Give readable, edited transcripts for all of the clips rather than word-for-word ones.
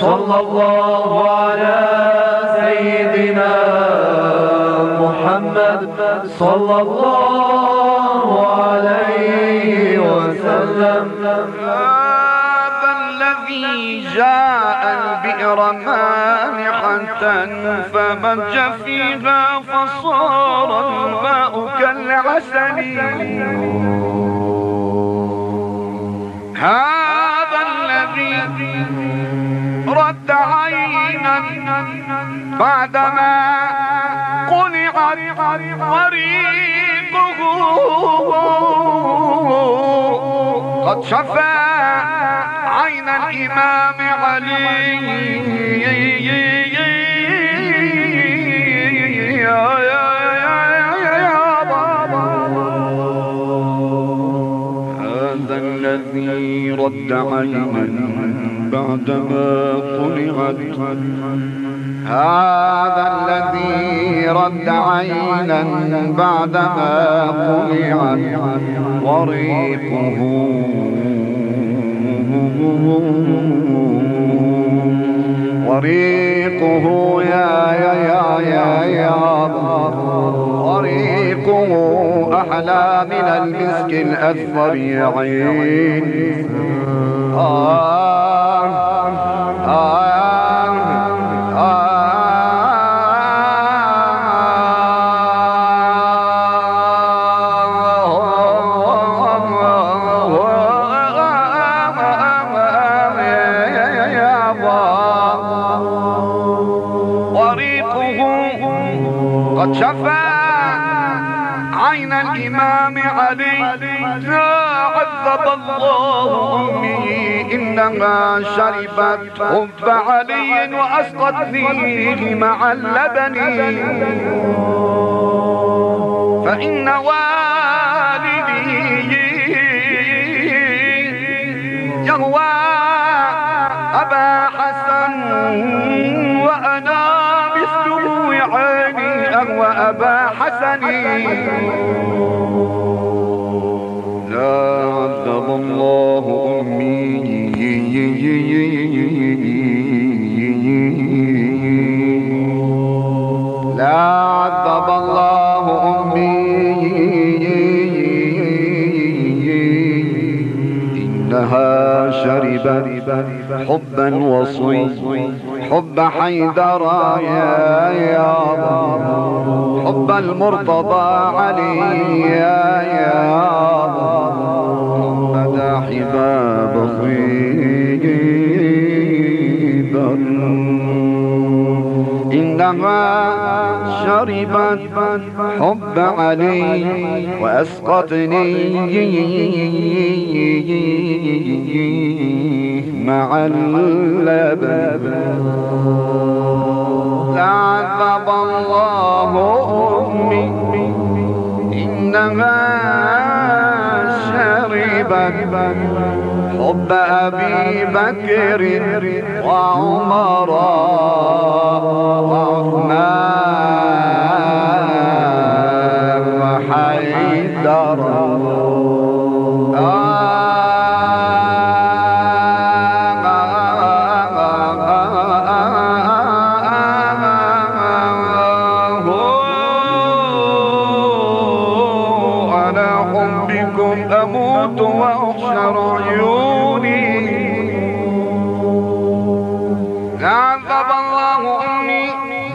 صلى الله على سيدنا محمد صلى الله عليه وسلم. هذا الذي جاء البئر مانحة فمج فيها فصار الماء كالعسل. هذا الذي رد عينا بعدما قلعت طريقه قد شفى عين الإمام علي. هذا الذي رد عينا بعدما قلعت. هذا الذي رد عينا بعدما قلعت وريقه يا وريقه أحلى من المسك الأثمر يا عين. قد شفى عين الإمام علي. لا عذب الله أمي إنما شربت حب علي وأسقط فيه مع اللبن. فإن والدي يهوى أبا حسن وأنا مثله عيني أهوى أبا حسن. لا عذب الله أمي لا عذب الله أمي إنها شربت حبا وصي حب حيدر يا حب المرتضى علي يا حب حباب خيبر. إنما شربت حب علي وأسقطني مع اللبن. لعذب الله أمي إنما شربت حب أبي بكر وعمر وعثمان وحيدر. أموت وأحشر عيوني. عذب الله أمي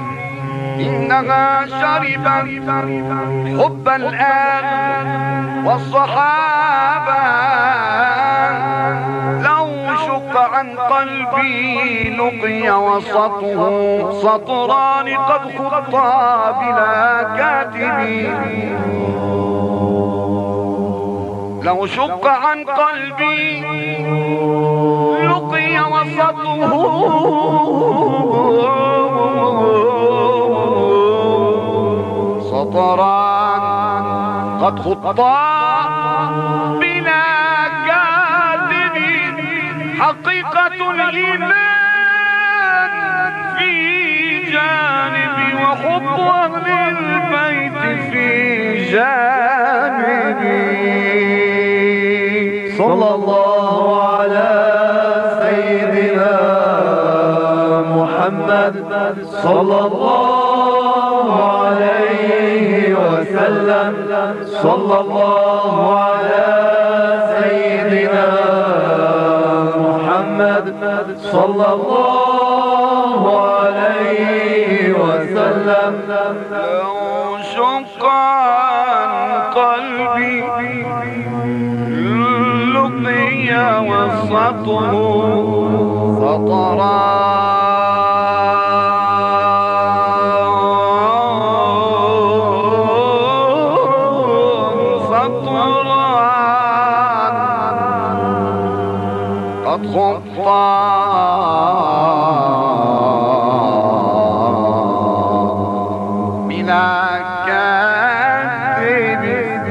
إنها شربت حب الآل والصحابة. لو شق عن قلبي لقي وسطه سطران قد خطا بلا كاتب. لو شق عن قلبي لقي وسطه سطران قد خطا بلا كاتب. حقيقة الإيمان في جانبي وحب أهل البيت في جانبي. صلى الله على سيدنا محمد صلى الله عليه وسلم. صلى الله على سيدنا محمد صلى الله عليه وسلم. لو شق عن قلبي لقي وسطه سطرا قد خطا بلا كاتب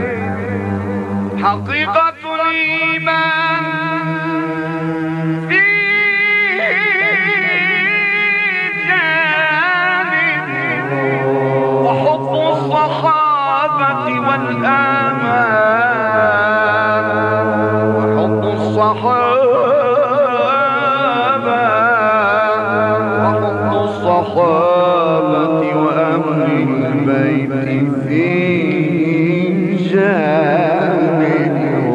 حقيقة الإيمان في جانب وحب الصحابة والآمان وحب الصحابة وحب الصحابة وأهل البيت في جانب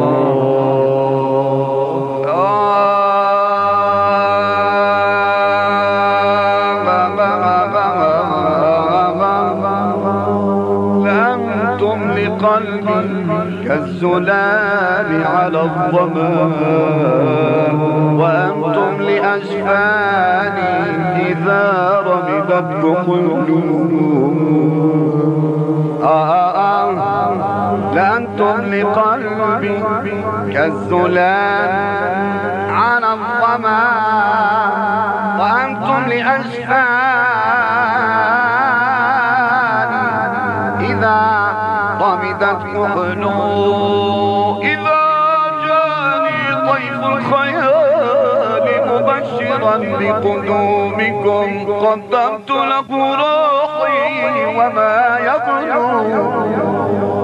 لأنتم لقلبي كالزلال على الظمآن وأنتم لأجفاني إذا رمضت قلوب. لأنتم لقلبي كالزلال على الظمآن وأنتم لأجفاني إذا رمضت قلوب. إذا جاني طيف الخيال مبشرا بقدومكم قدمت له روحي وما يبلغ